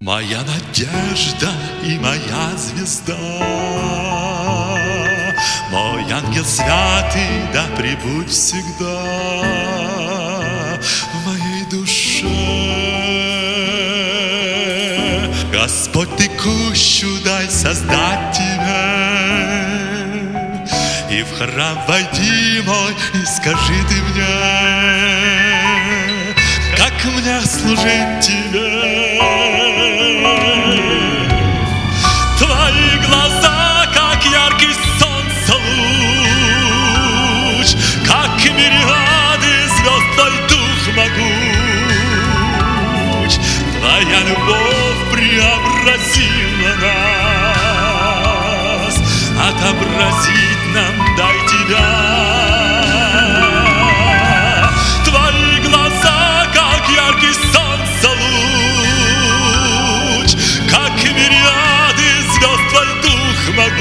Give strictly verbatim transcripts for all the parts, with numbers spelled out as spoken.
Моя надежда и моя звезда, мой ангел святый, да пребудь всегда в моей душе. Господь, ты кущу дай создать тебе, и в храм войди мой, и скажи ты мне, как мне служить тебе. Твои глаза, как яркий солнца луч, как мириады звезд твой дух могуч. Твоя любовь преобразила нас, отобразить нам дай тебя. Твои глаза, как яркий солнца луч, как мириады звезд твой дух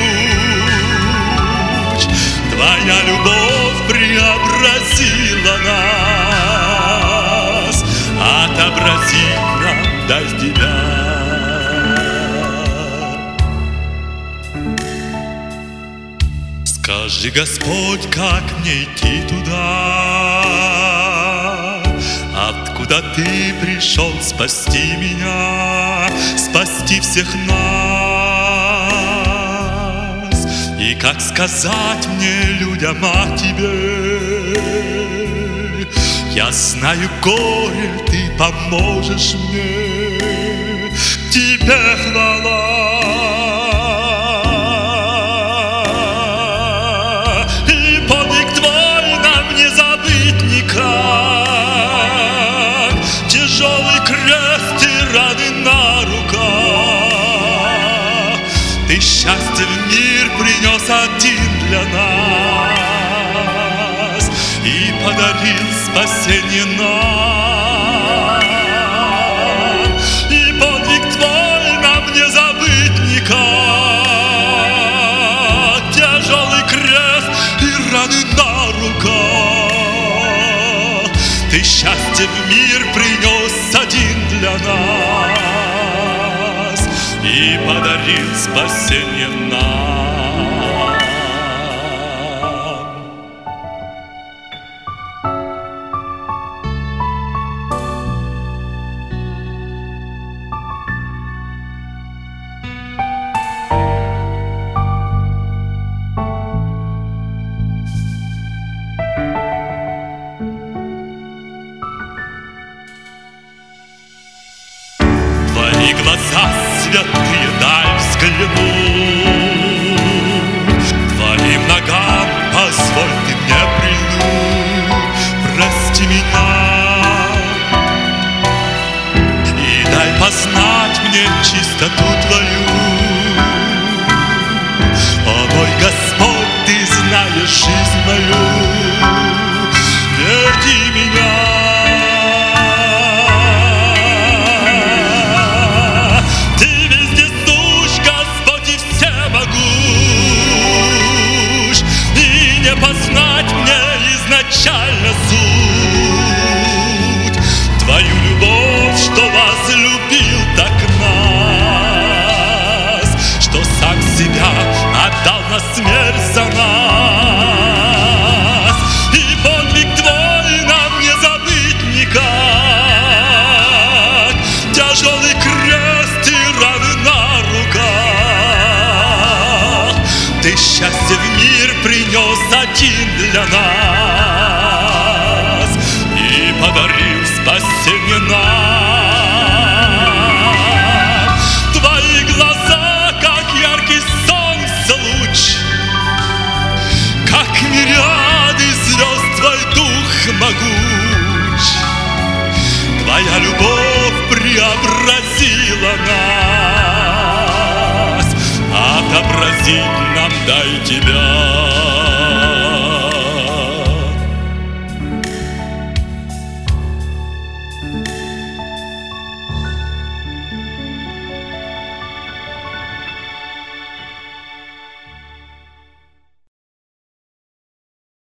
могуч. Твоя любовь преобразила нас, отобразить нам дай тебя. Скажи, Господь, как мне идти туда, откуда ты пришел спасти меня, спасти всех нас? И как сказать мне, людям, о тебе? Я знаю горе, ты поможешь мне, тебе хвала. Тяжелый крест и раны на руках, ты счастье в мир принес один для нас и подарил спасение нам. И подвиг твой нам не забыть никак. Тяжелый крест и раны на руках, ты счастье в мир принес один для нас и подарил спасение нам. Твои глаза святые, дай взглянуть, твоим ногам позволь ты мне прильнуть. Прости меня и дай познать мне чистоту твою. О мой Господь, ты знаешь жизнь мою, веди меня. Познать мне изначально суть твою любовь, что возлюбил так нас, что сам себя отдал на смерть за нас. И подвиг твой нам не забыть никак. Тяжелый крест и раны на руках, ты счастье в мир принес один для нас и подарил спасение нам. Твои глаза, как яркий солнца луч, как мириады звезд твой дух могуч. Твоя любовь преобразила нас, отобразить нам дай тебя.